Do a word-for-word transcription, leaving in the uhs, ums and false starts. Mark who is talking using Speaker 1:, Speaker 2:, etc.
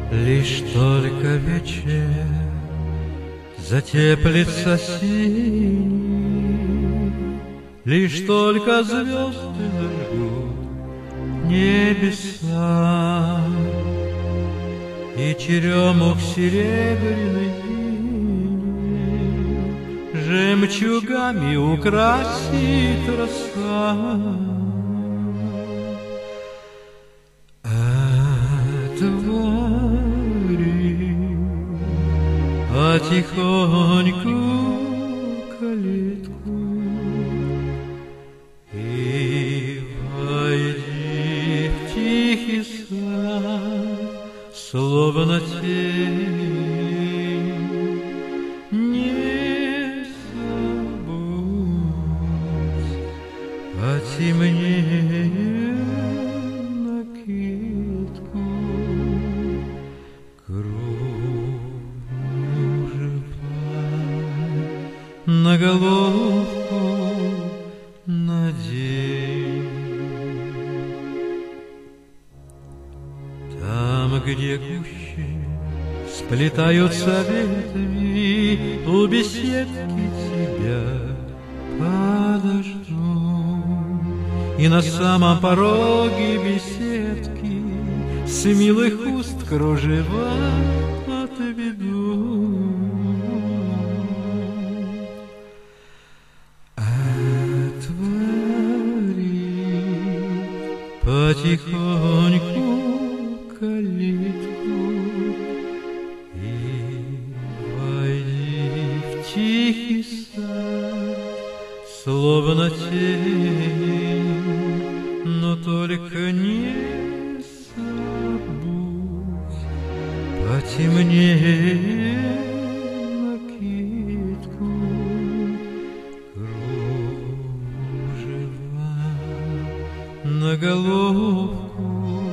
Speaker 1: Лишь только вечер затеплится синий, лишь только звезды зажгут небеса, и черемух серебряный жемчугами украсит роса. Отвори потихоньку калитку и войди в тихий сад, словно тень. Не забудь потемнее накидку, кружева на головку надень. Там, где гуще сплетаются ветви, у беседки тебя подожду, и на самом пороге беседки с милых уст кружева отведу. Отвори потихоньку калитку и войди в тихий сад, словно тень, но только не забудь потемнее накидку, кружева на головку